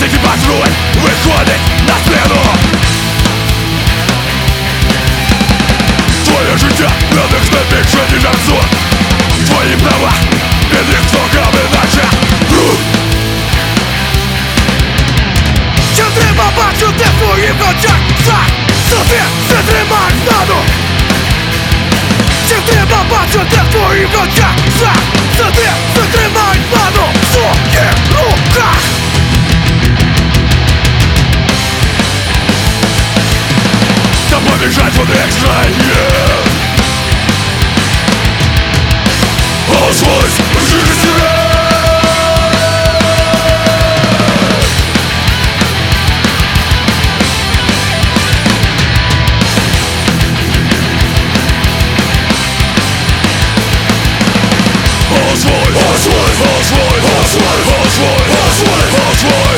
Музики патруль виходить на сцену. Твоє життя на них не більше, ніж абсурд. Твої права під їх ногами наче бруд. Що треба бачити в твоїх очах? Собі затримай знану. Що треба бачити в твоїх очах? Собі затримай знану в своїх руках. Та побіжать вони як зраї. Озвось, жити себе. Oswald, Oswald, Oswald, Oswald, Oswald, Oswald, Oswald.